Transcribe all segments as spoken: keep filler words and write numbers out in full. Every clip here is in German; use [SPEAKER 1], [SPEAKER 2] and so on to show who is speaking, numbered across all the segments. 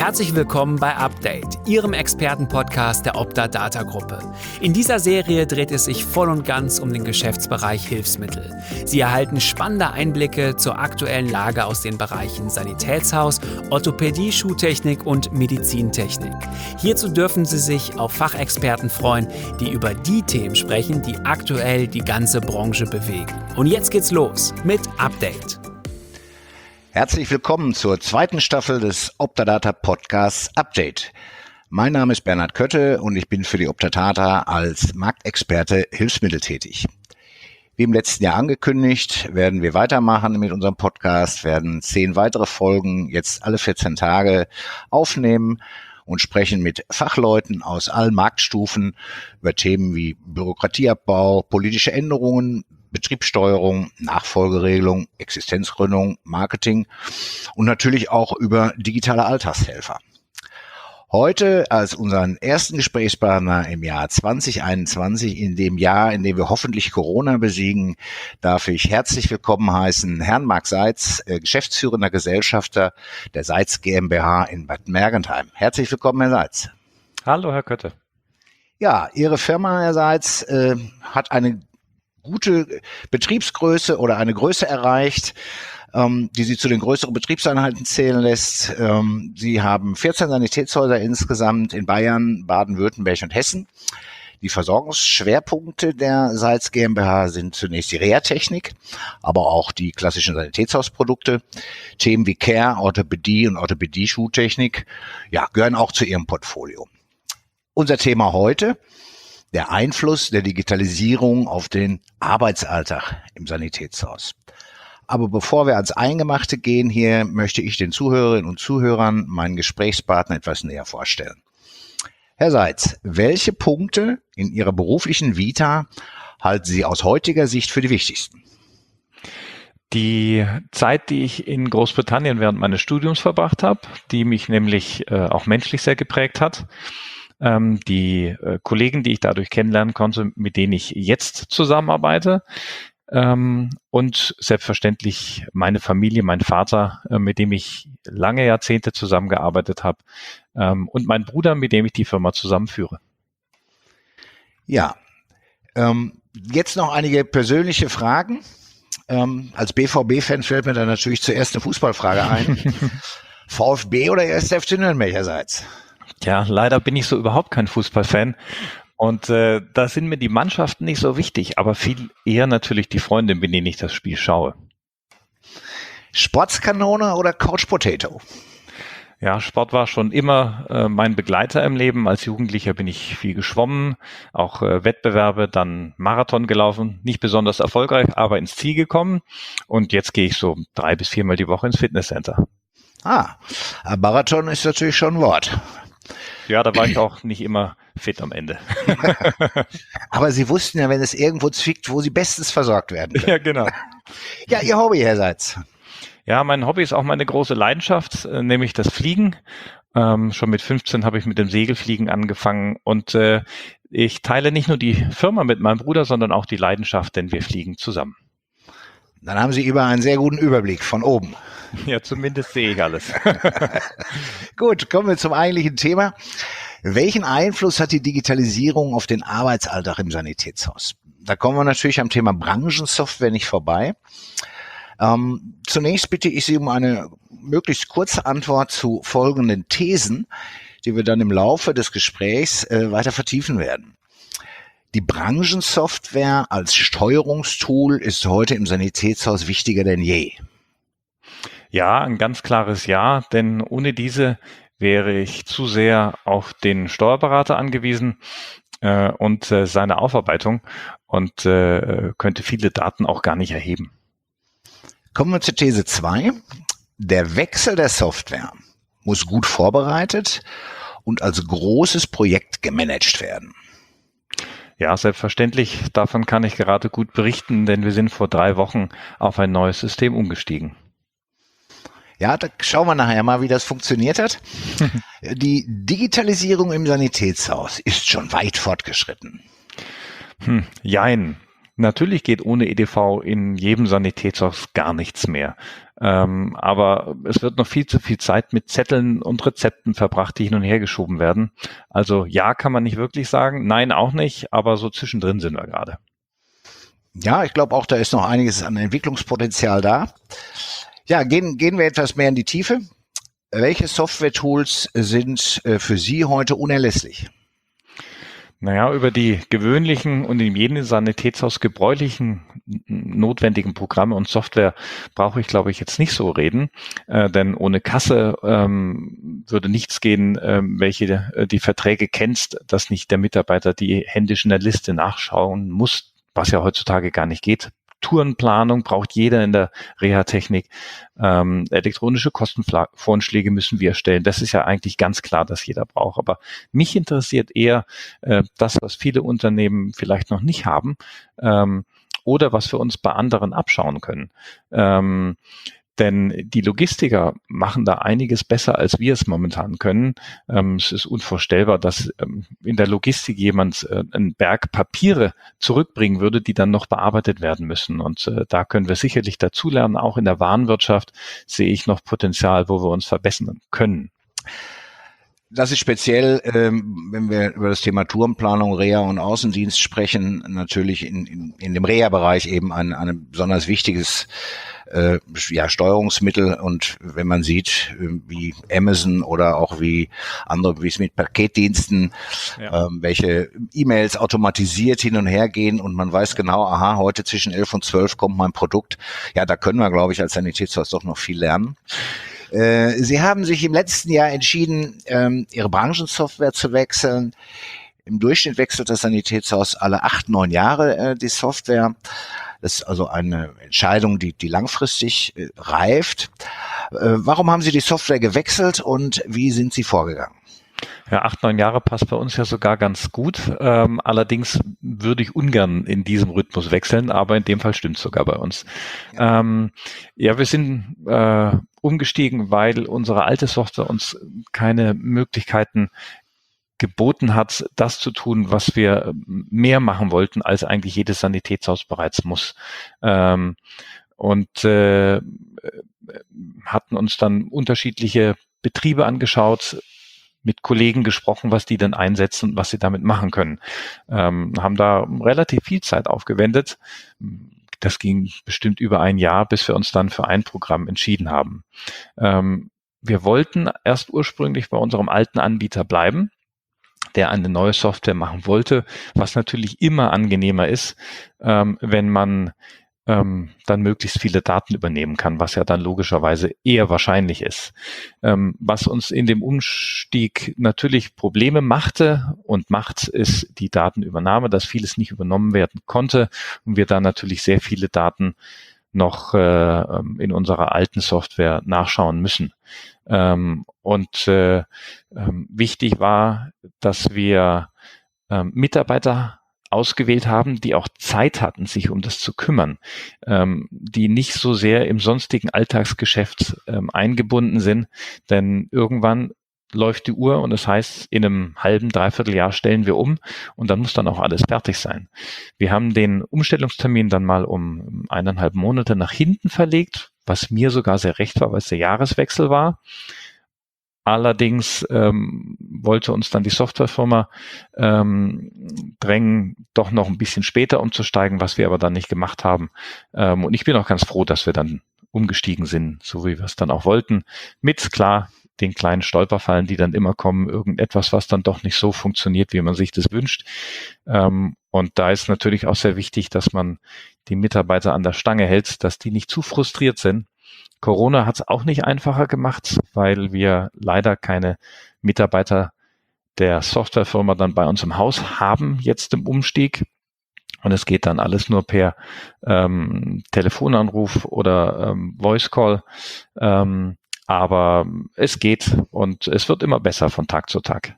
[SPEAKER 1] Herzlich willkommen bei Update, Ihrem Expertenpodcast der Opta Data Gruppe. In dieser Serie dreht es sich voll und ganz um den Geschäftsbereich Hilfsmittel. Sie erhalten spannende Einblicke zur aktuellen Lage aus den Bereichen Sanitätshaus, Orthopädie, Schuhtechnik und Medizintechnik. Hierzu dürfen Sie sich auf Fachexperten freuen, die über die Themen sprechen, die aktuell die ganze Branche bewegen. Und jetzt geht's los mit Update.
[SPEAKER 2] Herzlich willkommen zur zweiten Staffel des Opta Data Podcasts Update. Mein Name ist Bernhard Kötte und ich bin für die Opta Data als Marktexperte Hilfsmittel tätig. Wie im letzten Jahr angekündigt, werden wir weitermachen mit unserem Podcast, werden zehn weitere Folgen jetzt alle vierzehn Tage aufnehmen und sprechen mit Fachleuten aus allen Marktstufen über Themen wie Bürokratieabbau, politische Änderungen, Betriebssteuerung, Nachfolgeregelung, Existenzgründung, Marketing und natürlich auch über digitale Alltagshelfer. Heute als unseren ersten Gesprächspartner im Jahr zwanzig einundzwanzig, in dem Jahr, in dem wir hoffentlich Corona besiegen, darf ich herzlich willkommen heißen Herrn Marc Seitz, geschäftsführender Gesellschafter der Seitz GmbH in Bad Mergentheim. Herzlich willkommen, Herr Seitz.
[SPEAKER 3] Hallo, Herr Kötte.
[SPEAKER 2] Ja, Ihre Firma, Herr Seitz, äh, hat eine gute Betriebsgröße oder eine Größe erreicht, ähm, die Sie zu den größeren Betriebseinheiten zählen lässt. Ähm, Sie haben vierzehn Sanitätshäuser insgesamt in Bayern, Baden-Württemberg und Hessen. Die Versorgungsschwerpunkte der Seitz GmbH sind zunächst die Reha-Technik, aber auch die klassischen Sanitätshausprodukte. Themen wie Care, Orthopädie und Orthopädie-Schuhtechnik, ja, gehören auch zu Ihrem Portfolio. Unser Thema heute: der Einfluss der Digitalisierung auf den Arbeitsalltag im Sanitätshaus. Aber bevor wir ans Eingemachte gehen, hier möchte ich den Zuhörerinnen und Zuhörern meinen Gesprächspartner etwas näher vorstellen. Herr Seitz, welche Punkte in Ihrer beruflichen Vita halten Sie aus heutiger Sicht für die wichtigsten?
[SPEAKER 3] Die Zeit, die ich in Großbritannien während meines Studiums verbracht habe, die mich nämlich äh, auch menschlich sehr geprägt hat. Ähm, die äh, Kollegen, die ich dadurch kennenlernen konnte, mit denen ich jetzt zusammenarbeite, ähm, und selbstverständlich meine Familie, mein Vater, äh, mit dem ich lange Jahrzehnte zusammengearbeitet habe, ähm, und mein Bruder, mit dem ich die Firma zusammenführe.
[SPEAKER 2] Ja, ähm, jetzt noch einige persönliche Fragen. Ähm, als B V B-Fan fällt mir da natürlich zuerst eine Fußballfrage ein. VfB oder erster F C Nürnberg, Herr Seitz?
[SPEAKER 3] Ja, leider bin ich so überhaupt kein Fußballfan und äh, da sind mir die Mannschaften nicht so wichtig, aber viel eher natürlich die Freunde, mit denen ich das Spiel schaue.
[SPEAKER 2] Sportskanone oder Couch Potato?
[SPEAKER 3] Ja, Sport war schon immer äh, mein Begleiter im Leben. Als Jugendlicher bin ich viel geschwommen, auch äh, Wettbewerbe, dann Marathon gelaufen, nicht besonders erfolgreich, aber ins Ziel gekommen und jetzt gehe ich so drei bis viermal die Woche ins Fitnesscenter.
[SPEAKER 2] Ah, ein Marathon ist natürlich schon ein Wort.
[SPEAKER 3] Ja, da war ich auch nicht immer fit am Ende.
[SPEAKER 2] Aber Sie wussten ja, wenn es irgendwo zwickt, wo Sie bestens versorgt werden können.
[SPEAKER 3] Ja, genau.
[SPEAKER 2] Ja, Ihr Hobby, Herr Seitz?
[SPEAKER 3] Ja, mein Hobby ist auch meine große Leidenschaft, äh, nämlich das Fliegen. Ähm, schon mit fünfzehn habe ich mit dem Segelfliegen angefangen und äh, ich teile nicht nur die Firma mit meinem Bruder, sondern auch die Leidenschaft, denn wir fliegen zusammen.
[SPEAKER 2] Dann haben Sie über einen sehr guten Überblick von oben.
[SPEAKER 3] Ja, zumindest sehe ich alles.
[SPEAKER 2] Gut, kommen wir zum eigentlichen Thema. Welchen Einfluss hat die Digitalisierung auf den Arbeitsalltag im Sanitätshaus? Da kommen wir natürlich am Thema Branchensoftware nicht vorbei. Ähm, zunächst bitte ich Sie um eine möglichst kurze Antwort zu folgenden Thesen, die wir dann im Laufe des Gesprächs äh, weiter vertiefen werden. Die Branchensoftware als Steuerungstool ist heute im Sanitätshaus wichtiger denn je.
[SPEAKER 3] Ja, ein ganz klares Ja, denn ohne diese wäre ich zu sehr auf den Steuerberater angewiesen äh, und äh, seine Aufarbeitung und äh, könnte viele Daten auch gar nicht erheben.
[SPEAKER 2] Kommen wir zur These zwei. Der Wechsel der Software muss gut vorbereitet und als großes Projekt gemanagt werden.
[SPEAKER 3] Ja, selbstverständlich. Davon kann ich gerade gut berichten, denn wir sind vor drei Wochen auf ein neues System umgestiegen.
[SPEAKER 2] Ja, da schauen wir nachher mal, wie das funktioniert hat. Die Digitalisierung im Sanitätshaus ist schon weit fortgeschritten.
[SPEAKER 3] Hm, jein. Natürlich geht ohne E D V in jedem Sanitätshaus gar nichts mehr. Ähm, aber es wird noch viel zu viel Zeit mit Zetteln und Rezepten verbracht, die hin und her geschoben werden. Also ja, kann man nicht wirklich sagen, nein auch nicht, aber so zwischendrin sind wir gerade.
[SPEAKER 2] Ja, ich glaube auch, da ist noch einiges an Entwicklungspotenzial da. Ja, gehen, gehen wir etwas mehr in die Tiefe. Welche Software-Tools sind äh, für Sie heute unerlässlich?
[SPEAKER 3] Naja, über die gewöhnlichen und in jedem Sanitätshaus gebräuchlichen notwendigen Programme und Software brauche ich, glaube ich, jetzt nicht so reden, äh, denn ohne Kasse ähm, würde nichts gehen, äh, welche äh, die Verträge kennst, dass nicht der Mitarbeiter die händisch in der Liste nachschauen muss, was ja heutzutage gar nicht geht. Tourenplanung braucht jeder in der Reha-Technik. Ähm, elektronische Kostenvoranschläge müssen wir erstellen. Das ist ja eigentlich ganz klar, dass jeder braucht. Aber mich interessiert eher äh, das, was viele Unternehmen vielleicht noch nicht haben ähm, oder was wir uns bei anderen abschauen können. Ähm, Denn die Logistiker machen da einiges besser, als wir es momentan können. Ähm, es ist unvorstellbar, dass ähm, in der Logistik jemand äh, einen Berg Papiere zurückbringen würde, die dann noch bearbeitet werden müssen. Und äh, da können wir sicherlich dazulernen. Auch in der Warenwirtschaft sehe ich noch Potenzial, wo wir uns verbessern können.
[SPEAKER 2] Das ist speziell, ähm, wenn wir über das Thema Tourenplanung, Reha und Außendienst sprechen, natürlich in, in, in dem Reha-Bereich eben ein, ein besonders wichtiges äh, ja, Steuerungsmittel. Und wenn man sieht, äh, wie Amazon oder auch wie andere, wie es mit Paketdiensten, ja. ähm, welche E-Mails automatisiert hin und her gehen und man weiß genau, aha, heute zwischen elf und zwölf kommt mein Produkt. Ja, da können wir, glaube ich, als Sanitätshaus doch noch viel lernen. Sie haben sich im letzten Jahr entschieden, Ihre Branchensoftware zu wechseln. Im Durchschnitt wechselt das Sanitätshaus alle acht, neun Jahre die Software. Das ist also eine Entscheidung, die, die langfristig reift. Warum haben Sie die Software gewechselt und wie sind Sie vorgegangen?
[SPEAKER 3] Ja, acht, neun Jahre passt bei uns ja sogar ganz gut. Ähm, allerdings würde ich ungern in diesem Rhythmus wechseln, aber in dem Fall stimmt es sogar bei uns. Ja, ähm, ja wir sind äh, umgestiegen, weil unsere alte Software uns keine Möglichkeiten geboten hat, das zu tun, was wir mehr machen wollten, als eigentlich jedes Sanitätshaus bereits muss. Ähm, und äh, hatten uns dann unterschiedliche Betriebe angeschaut, mit Kollegen gesprochen, was die denn einsetzen und was sie damit machen können. Ähm, haben da relativ viel Zeit aufgewendet. Das ging bestimmt über ein Jahr, bis wir uns dann für ein Programm entschieden haben. Ähm, wir wollten erst ursprünglich bei unserem alten Anbieter bleiben, der eine neue Software machen wollte, was natürlich immer angenehmer ist, ähm, wenn man ähm, dann möglichst viele Daten übernehmen kann, was ja dann logischerweise eher wahrscheinlich ist. Ähm, was uns in dem Umstieg natürlich Probleme machte und macht, ist die Datenübernahme, dass vieles nicht übernommen werden konnte und wir da natürlich sehr viele Daten noch äh, in unserer alten Software nachschauen müssen. Ähm, und äh, äh, wichtig war, dass wir äh, Mitarbeiter ausgewählt haben, die auch Zeit hatten, sich um das zu kümmern, ähm, die nicht so sehr im sonstigen Alltagsgeschäft ähm, eingebunden sind, denn irgendwann läuft die Uhr und das heißt, in einem halben, dreiviertel Jahr stellen wir um und dann muss dann auch alles fertig sein. Wir haben den Umstellungstermin dann mal um eineinhalb Monate nach hinten verlegt, was mir sogar sehr recht war, weil es der Jahreswechsel war. Allerdings ähm, wollte uns dann die Softwarefirma ähm, drängen, doch noch ein bisschen später umzusteigen, was wir aber dann nicht gemacht haben. Ähm, und ich bin auch ganz froh, dass wir dann umgestiegen sind, so wie wir es dann auch wollten. Mit, klar, den kleinen Stolperfallen, die dann immer kommen, irgendetwas, was dann doch nicht so funktioniert, wie man sich das wünscht. Ähm, und da ist natürlich auch sehr wichtig, dass man die Mitarbeiter an der Stange hält, dass die nicht zu frustriert sind. Corona hat es auch nicht einfacher gemacht, weil wir leider keine Mitarbeiter der Softwarefirma dann bei uns im Haus haben, jetzt im Umstieg. Und es geht dann alles nur per ähm, Telefonanruf oder ähm, Voice Call. Ähm, aber es geht und es wird immer besser von Tag zu Tag.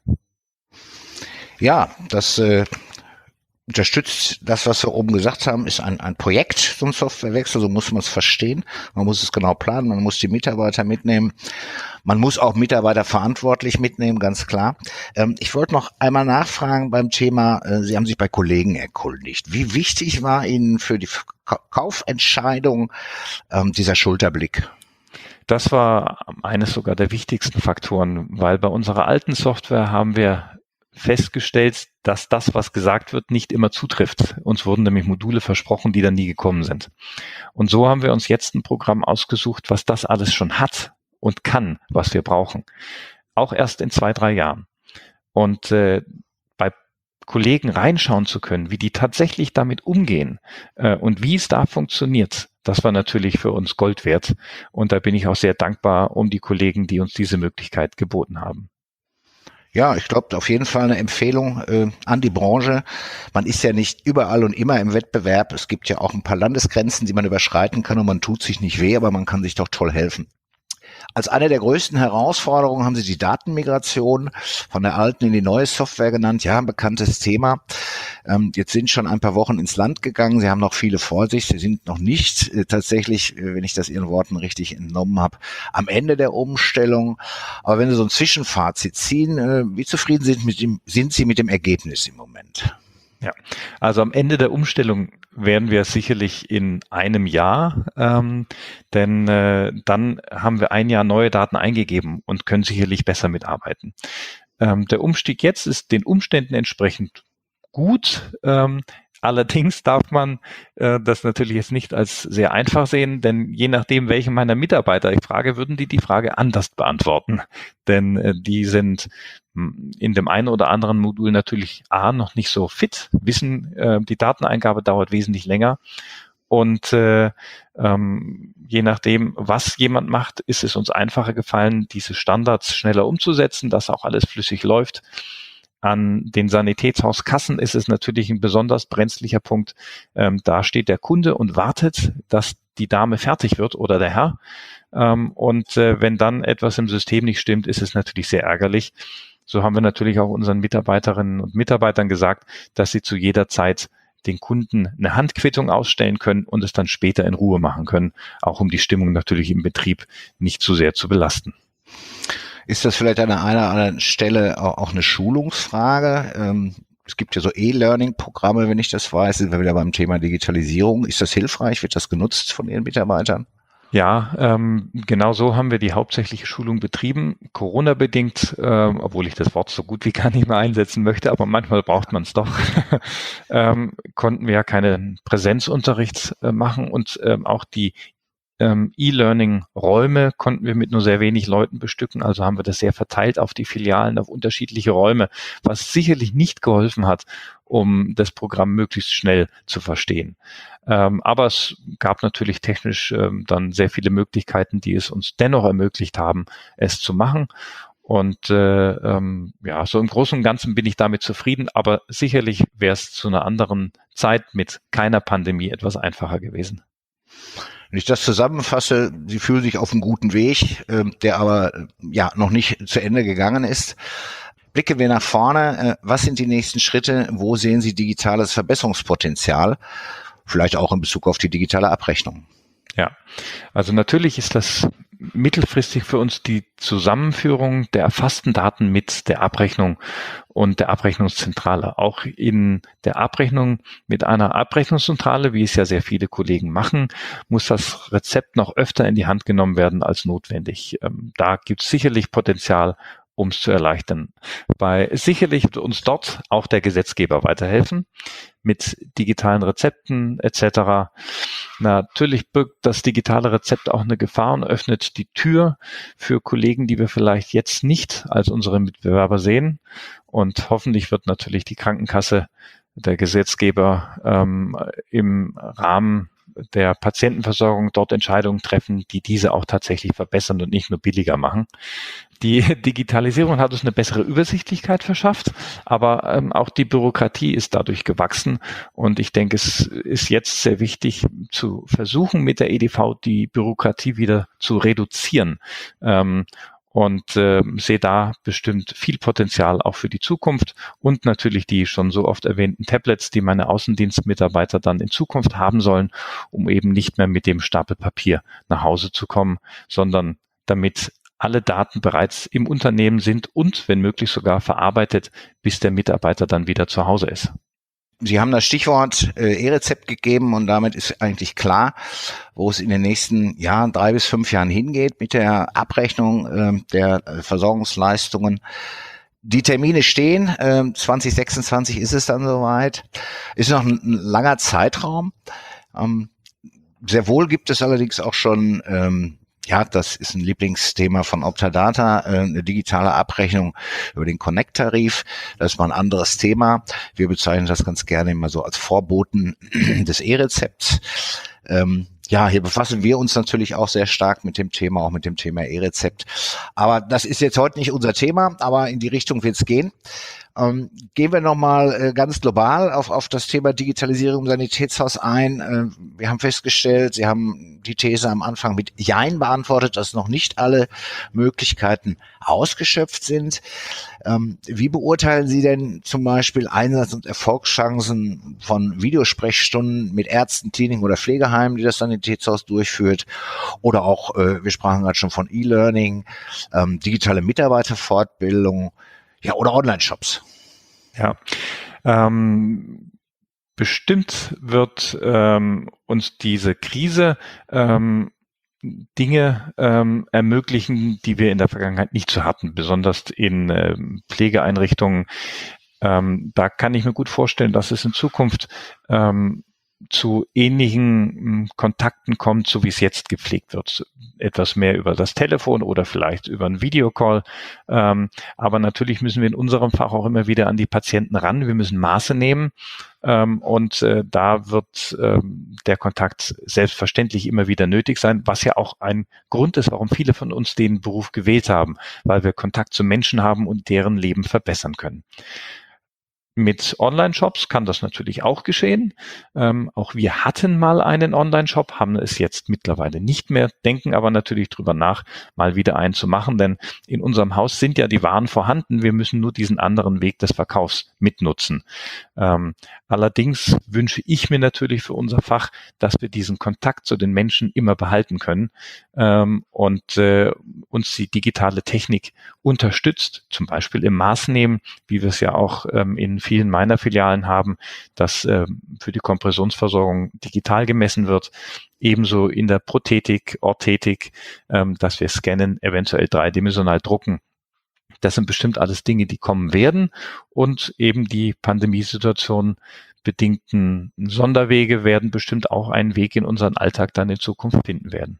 [SPEAKER 2] Ja, das äh unterstützt das, was wir oben gesagt haben, ist ein, ein Projekt, so ein Softwarewechsel, so muss man es verstehen. Man muss es genau planen, man muss die Mitarbeiter mitnehmen. Man muss auch Mitarbeiter verantwortlich mitnehmen, ganz klar. Ähm, ich wollte noch einmal nachfragen beim Thema, äh, Sie haben sich bei Kollegen erkundigt. Wie wichtig war Ihnen für die Ka- Kaufentscheidung ähm, dieser Schulterblick?
[SPEAKER 3] Das war eines sogar der wichtigsten Faktoren, weil bei unserer alten Software haben wir festgestellt, dass das, was gesagt wird, nicht immer zutrifft. Uns wurden nämlich Module versprochen, die dann nie gekommen sind. Und so haben wir uns jetzt ein Programm ausgesucht, was das alles schon hat und kann, was wir brauchen. Auch erst in zwei, drei Jahren. Und äh, bei Kollegen reinschauen zu können, wie die tatsächlich damit umgehen äh, und wie es da funktioniert, das war natürlich für uns Gold wert. Und da bin ich auch sehr dankbar um die Kollegen, die uns diese Möglichkeit geboten haben.
[SPEAKER 2] Ja, ich glaube, auf jeden Fall eine Empfehlung äh, an die Branche. Man ist ja nicht überall und immer im Wettbewerb. Es gibt ja auch ein paar Landesgrenzen, die man überschreiten kann und man tut sich nicht weh, aber man kann sich doch toll helfen. Als eine der größten Herausforderungen haben Sie die Datenmigration von der alten in die neue Software genannt. Ja, ein bekanntes Thema. Ähm, jetzt sind schon ein paar Wochen ins Land gegangen. Sie haben noch viele vor sich. Sie sind noch nicht äh, tatsächlich, äh, wenn ich das Ihren Worten richtig entnommen habe, am Ende der Umstellung. Aber wenn Sie so ein Zwischenfazit ziehen, äh, wie zufrieden sind, mit dem, sind Sie mit dem Ergebnis im Moment?
[SPEAKER 3] Ja, also am Ende der Umstellung werden wir sicherlich in einem Jahr, ähm, denn äh, dann haben wir ein Jahr neue Daten eingegeben und können sicherlich besser mitarbeiten. Ähm, der Umstieg jetzt ist den Umständen entsprechend gut. Ähm, Allerdings darf man äh, das natürlich jetzt nicht als sehr einfach sehen, denn je nachdem, welche meiner Mitarbeiter ich frage, würden die die Frage anders beantworten. Denn äh, die sind mh, in dem einen oder anderen Modul natürlich A, noch nicht so fit, wissen, äh, die Dateneingabe dauert wesentlich länger. Und äh, ähm, je nachdem, was jemand macht, ist es uns einfacher gefallen, diese Standards schneller umzusetzen, dass auch alles flüssig läuft. An den Sanitätshauskassen ist es natürlich ein besonders brenzlicher Punkt. Ähm, da steht der Kunde und wartet, dass die Dame fertig wird oder der Herr. Ähm, und äh, wenn dann etwas im System nicht stimmt, ist es natürlich sehr ärgerlich. So haben wir natürlich auch unseren Mitarbeiterinnen und Mitarbeitern gesagt, dass sie zu jeder Zeit den Kunden eine Handquittung ausstellen können und es dann später in Ruhe machen können, auch um die Stimmung natürlich im Betrieb nicht zu sehr zu belasten.
[SPEAKER 2] Ist das vielleicht an einer oder anderen Stelle auch eine Schulungsfrage? Es gibt ja so E-Learning-Programme, wenn ich das weiß, sind wir wieder beim Thema Digitalisierung. Ist das hilfreich? Wird das genutzt von Ihren Mitarbeitern?
[SPEAKER 3] Ja, ähm, genau so haben wir die hauptsächliche Schulung betrieben. Corona-bedingt, ähm, obwohl ich das Wort so gut wie gar nicht mehr einsetzen möchte, aber manchmal braucht man es doch, ähm, konnten wir ja keinen Präsenzunterricht äh, machen und ähm, auch die Ähm, E-Learning-Räume konnten wir mit nur sehr wenig Leuten bestücken, also haben wir das sehr verteilt auf die Filialen, auf unterschiedliche Räume, was sicherlich nicht geholfen hat, um das Programm möglichst schnell zu verstehen. Ähm, aber es gab natürlich technisch ähm, dann sehr viele Möglichkeiten, die es uns dennoch ermöglicht haben, es zu machen. Und äh, ähm, ja, so im Großen und Ganzen bin ich damit zufrieden, aber sicherlich wäre es zu einer anderen Zeit mit keiner Pandemie etwas einfacher gewesen.
[SPEAKER 2] Wenn ich das zusammenfasse, Sie fühlen sich auf einem guten Weg, äh, der aber äh, ja noch nicht zu Ende gegangen ist. Blicken wir nach vorne. Äh, was sind die nächsten Schritte? Wo sehen Sie digitales Verbesserungspotenzial? Vielleicht auch in Bezug auf die digitale Abrechnung.
[SPEAKER 3] Ja, also natürlich ist das mittelfristig für uns die Zusammenführung der erfassten Daten mit der Abrechnung und der Abrechnungszentrale. Auch in der Abrechnung mit einer Abrechnungszentrale, wie es ja sehr viele Kollegen machen, muss das Rezept noch öfter in die Hand genommen werden als notwendig. Da gibt es sicherlich Potenzial, um es zu erleichtern. Bei sicherlich wird uns dort auch der Gesetzgeber weiterhelfen mit digitalen Rezepten et cetera. Natürlich birgt das digitale Rezept auch eine Gefahr und öffnet die Tür für Kollegen, die wir vielleicht jetzt nicht als unsere Mitbewerber sehen. Und hoffentlich wird natürlich die Krankenkasse, der Gesetzgeber, ähm, im Rahmen der Patientenversorgung dort Entscheidungen treffen, die diese auch tatsächlich verbessern und nicht nur billiger machen. Die Digitalisierung hat uns eine bessere Übersichtlichkeit verschafft, aber ähm, auch die Bürokratie ist dadurch gewachsen und ich denke, es ist jetzt sehr wichtig zu versuchen, mit der E D V die Bürokratie wieder zu reduzieren. Ähm, Und äh, sehe da bestimmt viel Potenzial auch für die Zukunft und natürlich die schon so oft erwähnten Tablets, die meine Außendienstmitarbeiter dann in Zukunft haben sollen, um eben nicht mehr mit dem Stapel Papier nach Hause zu kommen, sondern damit alle Daten bereits im Unternehmen sind und wenn möglich sogar verarbeitet, bis der Mitarbeiter dann wieder zu Hause ist.
[SPEAKER 2] Sie haben das Stichwort äh, E-Rezept gegeben und damit ist eigentlich klar, wo es in den nächsten Jahren, drei bis fünf Jahren hingeht mit der Abrechnung äh, der äh, Versorgungsleistungen. Die Termine stehen, äh, zwanzig sechsundzwanzig ist es dann soweit. Ist noch ein, ein langer Zeitraum. Ähm, sehr wohl gibt es allerdings auch schon ähm, ja, das ist ein Lieblingsthema von Optadata, eine digitale Abrechnung über den Connect-Tarif. Das ist mal ein anderes Thema. Wir bezeichnen das ganz gerne immer so als Vorboten des E-Rezepts. Ähm, ja, hier befassen wir uns natürlich auch sehr stark mit dem Thema, auch mit dem Thema E-Rezept. Aber das ist jetzt heute nicht unser Thema, aber in die Richtung wird es gehen. Ähm, gehen wir nochmal äh, ganz global auf, auf das Thema Digitalisierung im Sanitätshaus ein. Äh, wir haben festgestellt, Sie haben die These am Anfang mit Jein beantwortet, dass noch nicht alle Möglichkeiten ausgeschöpft sind. Ähm, wie beurteilen Sie denn zum Beispiel Einsatz- und Erfolgschancen von Videosprechstunden mit Ärzten, Kliniken oder Pflegeheimen, die das Sanitätshaus durchführt? Oder auch, äh, wir sprachen gerade schon von E-Learning, ähm, digitale Mitarbeiterfortbildung, ja, oder Online-Shops.
[SPEAKER 3] Ja, ähm, bestimmt wird ähm, uns diese Krise ähm, Dinge ähm, ermöglichen, die wir in der Vergangenheit nicht so hatten, besonders in ähm, Pflegeeinrichtungen. Ähm, da kann ich mir gut vorstellen, dass es in Zukunft ähm, zu ähnlichen m, Kontakten kommt, so wie es jetzt gepflegt wird. Etwas mehr über das Telefon oder vielleicht über einen Videocall. Ähm, aber natürlich müssen wir in unserem Fach auch immer wieder an die Patienten ran. Wir müssen Maße nehmen. Ähm, und äh, da wird ähm, der Kontakt selbstverständlich immer wieder nötig sein, was ja auch ein Grund ist, warum viele von uns den Beruf gewählt haben, weil wir Kontakt zu Menschen haben und deren Leben verbessern können. Mit Online-Shops kann das natürlich auch geschehen. Ähm, auch wir hatten mal einen Online-Shop, haben es jetzt mittlerweile nicht mehr, denken aber natürlich drüber nach, mal wieder einen zu machen, denn in unserem Haus sind ja die Waren vorhanden. Wir müssen nur diesen anderen Weg des Verkaufs mitnutzen. Ähm, allerdings wünsche ich mir natürlich für unser Fach, dass wir diesen Kontakt zu den Menschen immer behalten können ähm, und äh, uns die digitale Technik unterstützt, zum Beispiel im Maßnehmen, wie wir es ja auch ähm, in vielen meiner Filialen haben, dass äh, für die Kompressionsversorgung digital gemessen wird, ebenso in der Prothetik, Orthetik, ähm, dass wir scannen, eventuell dreidimensional drucken. Das sind bestimmt alles Dinge, die kommen werden und eben die Pandemiesituation bedingten Sonderwege werden bestimmt auch einen Weg in unseren Alltag dann in Zukunft finden werden.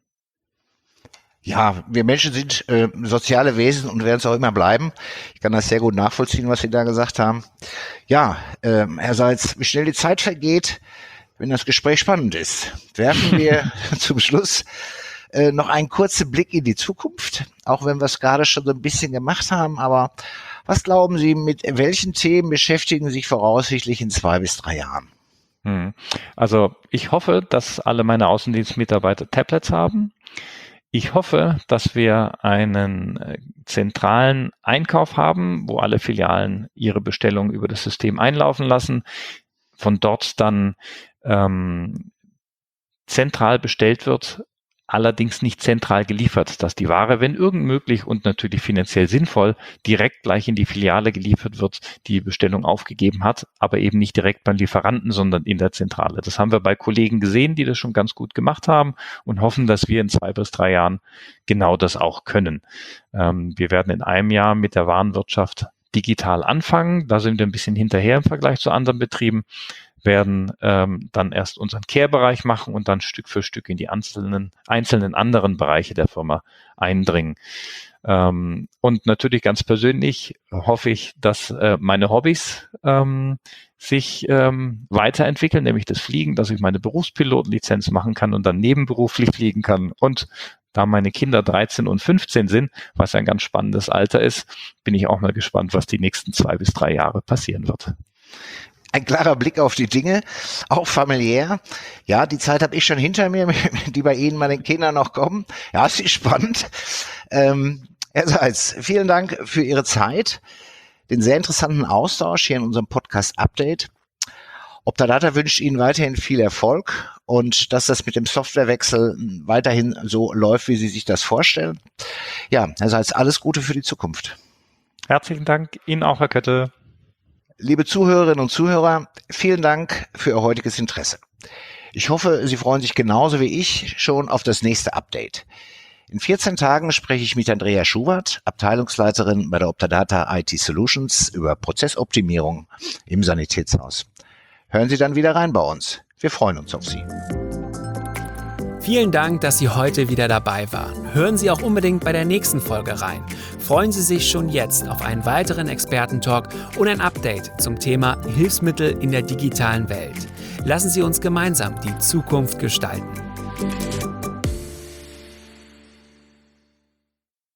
[SPEAKER 2] Ja, wir Menschen sind äh, soziale Wesen und werden es auch immer bleiben. Ich kann das sehr gut nachvollziehen, was Sie da gesagt haben. Ja, äh, Herr Seitz, wie schnell die Zeit vergeht, wenn das Gespräch spannend ist. Werfen wir zum Schluss äh, noch einen kurzen Blick in die Zukunft, auch wenn wir es gerade schon so ein bisschen gemacht haben. Aber was glauben Sie, mit welchen Themen beschäftigen Sie sich voraussichtlich in zwei bis drei Jahren?
[SPEAKER 3] Also ich hoffe, dass alle meine Außendienstmitarbeiter Tablets haben. Ich hoffe, dass wir einen äh, zentralen Einkauf haben, wo alle Filialen ihre Bestellungen über das System einlaufen lassen, von dort dann ähm, zentral bestellt wird, allerdings nicht zentral geliefert, dass die Ware, wenn irgend möglich und natürlich finanziell sinnvoll, direkt gleich in die Filiale geliefert wird, die die Bestellung aufgegeben hat, aber eben nicht direkt beim Lieferanten, sondern in der Zentrale. Das haben wir bei Kollegen gesehen, die das schon ganz gut gemacht haben und hoffen, dass wir in zwei bis drei Jahren genau das auch können. Ähm, wir werden in einem Jahr mit der Warenwirtschaft digital anfangen. Da sind wir ein bisschen hinterher im Vergleich zu anderen Betrieben, werden ähm, dann erst unseren Care-Bereich machen und dann Stück für Stück in die einzelnen, einzelnen anderen Bereiche der Firma eindringen. Ähm, und natürlich ganz persönlich hoffe ich, dass äh, meine Hobbys ähm, sich ähm, weiterentwickeln, nämlich das Fliegen, dass ich meine Berufspilotenlizenz machen kann und dann nebenberuflich fliegen kann. Und da meine Kinder dreizehn und fünfzehn sind, was ein ganz spannendes Alter ist, bin ich auch mal gespannt, was die nächsten zwei bis drei Jahre passieren wird.
[SPEAKER 2] Ein klarer Blick auf die Dinge, auch familiär. Ja, die Zeit habe ich schon hinter mir, die bei Ihnen, meinen Kindern noch kommen. Ja, es ist spannend. Ähm, Herr Seitz, vielen Dank für Ihre Zeit, den sehr interessanten Austausch hier in unserem Podcast Update. Optadata wünscht Ihnen weiterhin viel Erfolg und dass das mit dem Softwarewechsel weiterhin so läuft, wie Sie sich das vorstellen. Ja, Herr Seitz, alles Gute für die Zukunft.
[SPEAKER 3] Herzlichen Dank Ihnen auch, Herr Kötte.
[SPEAKER 2] Liebe Zuhörerinnen und Zuhörer, vielen Dank für Ihr heutiges Interesse. Ich hoffe, Sie freuen sich genauso wie ich schon auf das nächste Update. In vierzehn Tagen spreche ich mit Andrea Schubert, Abteilungsleiterin bei der Optadata I T Solutions, über Prozessoptimierung im Sanitätshaus. Hören Sie dann wieder rein bei uns. Wir freuen uns auf Sie.
[SPEAKER 1] Vielen Dank, dass Sie heute wieder dabei waren. Hören Sie auch unbedingt bei der nächsten Folge rein. Freuen Sie sich schon jetzt auf einen weiteren Expertentalk und ein Update zum Thema Hilfsmittel in der digitalen Welt. Lassen Sie uns gemeinsam die Zukunft gestalten.